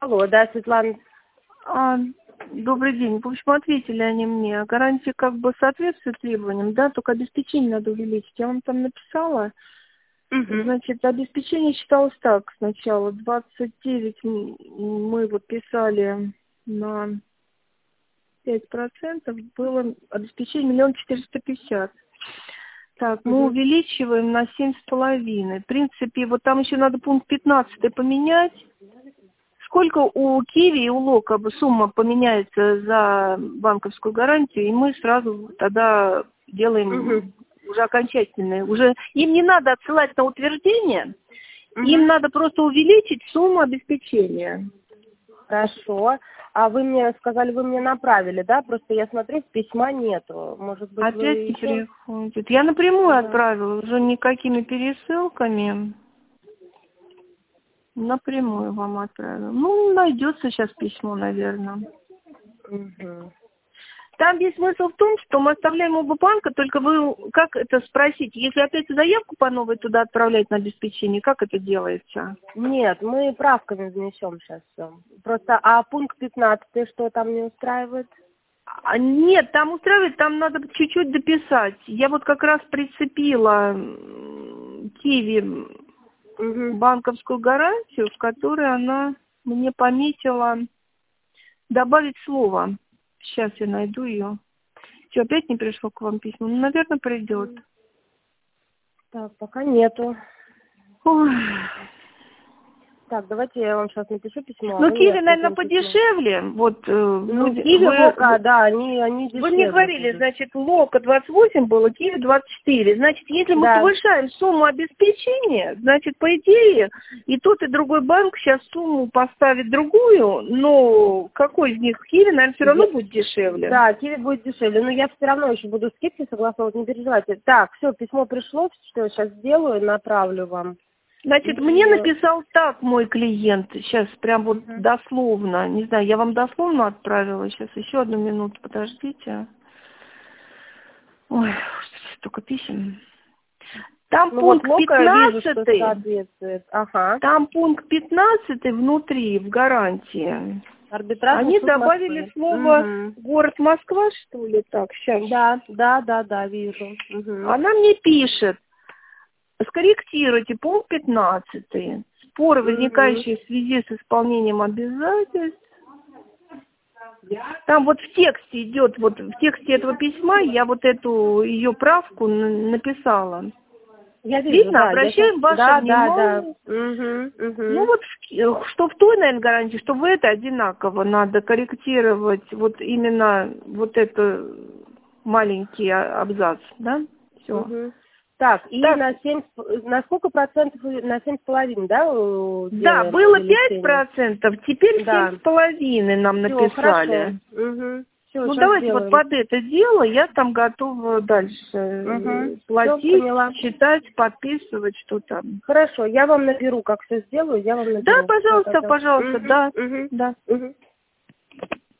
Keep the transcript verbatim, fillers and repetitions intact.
Алло, да, Светлана. А, добрый день. В общем, ответили они мне. Гарантия как бы соответствует требованиям, да, только обеспечение надо увеличить. Я вам там написала. Угу. Значит, обеспечение считалось так сначала. двадцать девять мы вот писали на пять процентов. Было обеспечение миллион четыреста пятьдесят. Так, мы Угу. увеличиваем на семь с половиной. В принципе, вот там еще надо пункт пятнадцатый поменять. Сколько у Киви и у Лока сумма поменяется за банковскую гарантию, и мы сразу тогда делаем Угу. уже окончательные. Уже им не надо отсылать на утверждение, Угу. им надо просто увеличить сумму обеспечения. Хорошо. А вы мне сказали, вы мне направили, да? Просто я смотрю, письма нету. Может быть, Опять вы не еще... переходит. Я напрямую Да. отправила, уже никакими пересылками. Напрямую вам отправила. Ну, найдется сейчас письмо, наверное. Угу. Там весь смысл в том, что мы оставляем оба банка, только вы, как это спросить, если опять заявку по новой туда отправлять на обеспечение, как это делается? Нет, мы правками внесем сейчас все. Просто, а пункт пятнадцатый, что там не устраивает? А, нет, там устраивает, там надо чуть-чуть дописать. Я вот как раз прицепила м, Киви Угу. банковскую гарантию, в которой она мне пометила добавить слово. Сейчас я найду ее. Что, опять не пришло к вам письмо? Ну, наверное, придет. Так, пока нету. Ой. Так, давайте я вам сейчас напишу письмо, а Ну, вы мне Киви, наверное, ответите письмо. подешевле. Вот, э, Ну, вы, Киви, вы, Лока, да, они, они вы дешевле мне говорили, будут. значит, Лока двадцать восемь было, Киви двадцать четыре. Значит, если мы Да. повышаем сумму обеспечения, значит, по идее, и тот, и другой банк сейчас сумму поставит другую, но какой из них? Киви, наверное, все равно Я- будет дешевле. Да, Киви будет дешевле, но я все равно еще буду скидки согласовывать, не переживайте. Так, все, письмо пришло, что я сейчас сделаю, направлю вам. Значит, И... мне написал так мой клиент, сейчас прям вот Мгм. дословно, не знаю, я вам дословно отправила, сейчас еще одну минуту, подождите. Ой, столько писем. Там Ну вот пункт Лока вижу, что пятнадцатый, соответствует. Ага. там пункт пятнадцатый внутри, в гарантии. Арбитражный Они суд добавили Москвы. слово Угу. «город Москва», что ли, так, сейчас. Да, да, да, да, вижу. Угу. Она мне пишет: скорректируйте пункт пятнадцатый. Споры, Угу. возникающие в связи с исполнением обязательств. Там вот в тексте идет, вот в тексте этого письма я вот эту ее правку н- написала. Я вижу, Видно, да. Я щас... обращаем ваше Да, да, да. внимание. Угу, Ну угу. вот, в- что в той, наверное, гарантии, что в этой одинаково надо корректировать вот именно вот это маленький а- абзац, да? Все. Угу. Так, и Так, на семь, с- на сколько процентов, вы- на семь с половиной, да, э, да, делаем было пять увеличение? процентов, теперь семь Да. с половиной нам Все, хорошо. написали. Угу. Все, Ну, сейчас давайте вот сделаем. под это дело я там готова дальше Угу. э, Все, платить, поняла. считать, подписывать, что там. Хорошо, я вам наберу, как все сделаю, я вам Да, наберу. Всё пожалуйста, тогда. пожалуйста, Угу, да, угу, да. угу.